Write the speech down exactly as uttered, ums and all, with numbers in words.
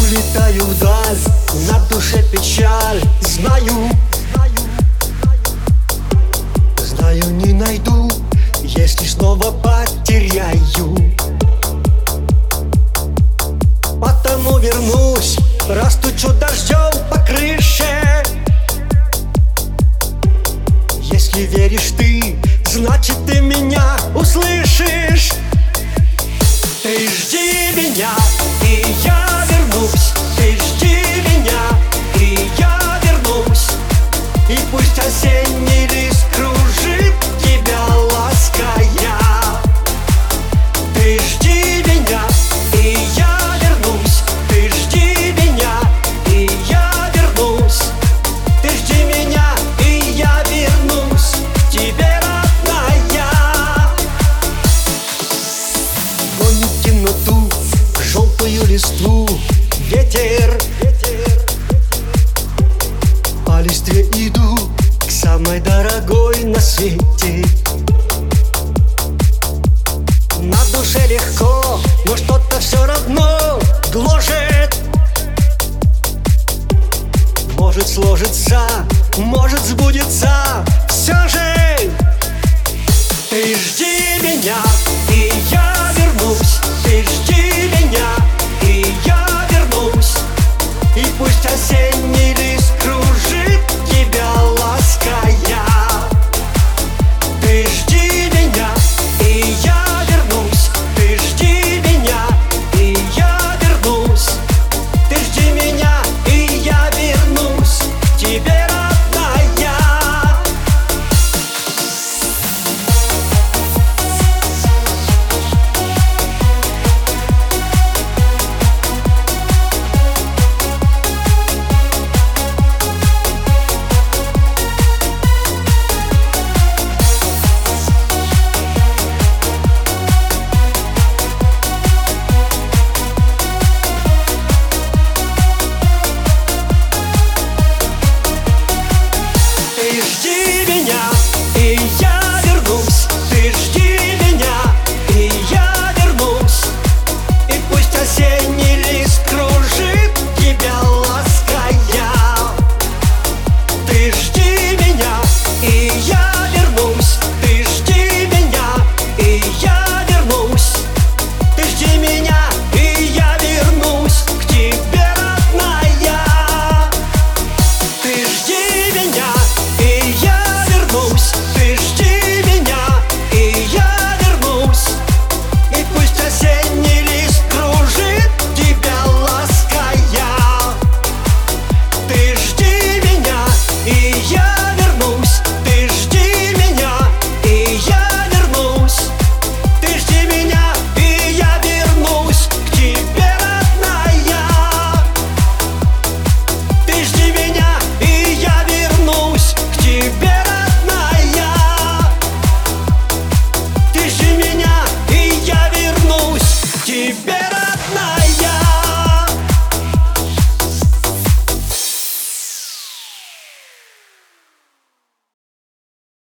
улетаю вдаль, на душе печаль. Знаю, знаю, не найду, если снова потеряю. Потому вернусь, растучу дождем по крыше. Если веришь ты, значит ты меня услышишь. Ты жди меня, и я вернусь. Ты жди меня, и я вернусь. И пусть осенний лист кружит тебя, лаская. Ты жди меня, и я вернусь. Ты жди меня, и я вернусь. Ты жди меня, и я вернусь к тебе, родная. Гонит темноту, желтую листву ветер. По листве иду к самой дорогой на свете.